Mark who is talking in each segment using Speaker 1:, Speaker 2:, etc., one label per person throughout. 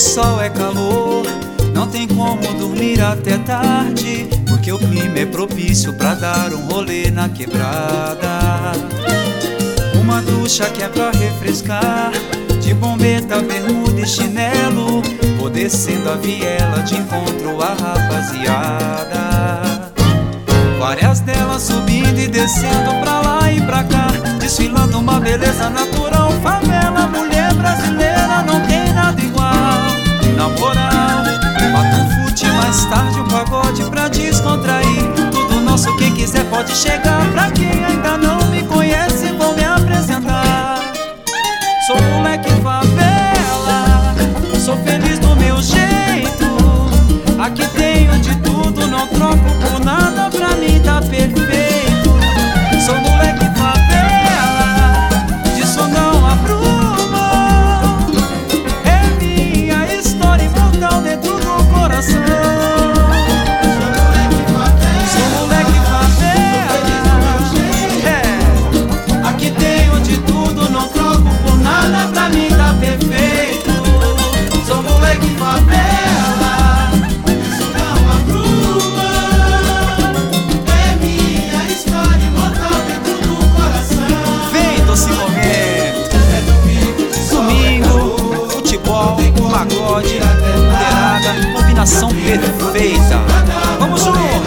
Speaker 1: sol é calor, não tem como dormir até tarde, porque o clima é propício pra dar um rolê na quebrada. Uma ducha que é pra refrescar, de bombeta, bermuda e chinelo, vou descendo a viela de encontro à rapaziada. Várias delas subindo e descendo pra lá e pra cá, desfilando uma beleza natural. Favela, mulher brasileira, não tem nada igual. Na moral, bata um fute, mais tarde um pagode pra descontrair. Tudo nosso, quem quiser pode chegar. Pra quem ainda não me conhece, vou me apresentar. Sou moleque favela, sou feliz do meu jeito. Aqui tenho de tudo, não troco por nada, pra mim tá perfeito. Sou moleque favela, disso não abruma. É minha história imortal dentro do coração. Sou moleque favela, aqui tenho de tudo, não troco por nada, pra mim tá perfeito. Sou moleque favela, disso não abruma. É minha história imortal dentro do coração. Vem doce momento, é domingo, futebol, pagode, mulherada, combinação perfeita. Vamos junto!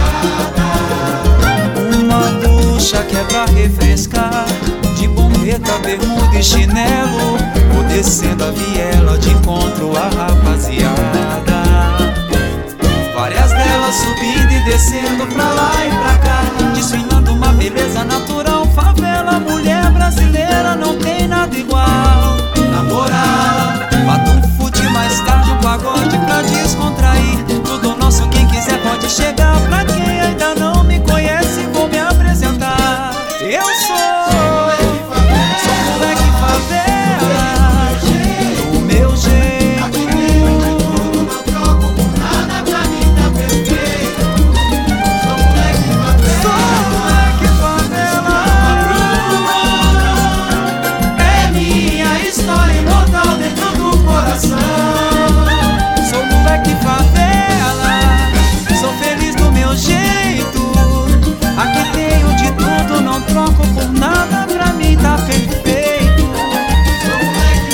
Speaker 1: Uma ducha que é pra refrescar, de bombeta, bermuda e chinelo, vou descendo a viela de encontro à rapaziada. Várias delas subindo e descendo pra lá e pra cá, desfilando uma beleza natural. Favela, mulher brasileira, não tem nada igual. Na moral, bata um fute, mais tarde um pagode pra descontrair. Tudo nosso, quem quiser pode chegar. Pra quem ainda não me conhece, vou me apresentar. Eu sou moleque favela, do meu jeito. Não troco por nada, pra mim tá perfeito. Sou moleque favela, é minha história imortal dentro do coração. Sou moleque favela, sou feliz do meu jeito. Aqui tenho de tudo, não troco por nada, pra mim tá perfeito. Sou moleque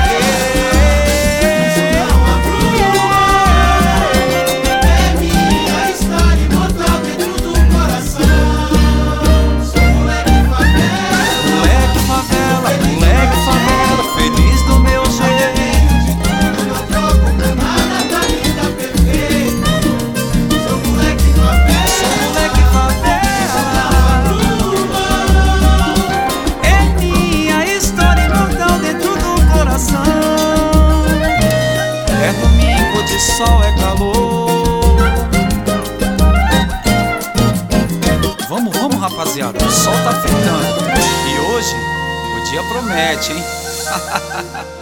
Speaker 1: favela, é minha história imortal dentro do coração. Sou moleque favela, moleque favela, feliz do meu jeito. Não troco por nada, pra mim tá perfeito. Sou moleque favela, é minha história imortal dentro do coração. É domingo de sol, é calor. Vamos rapaziada, o sol tá fritando. E hoje o dia promete, hein?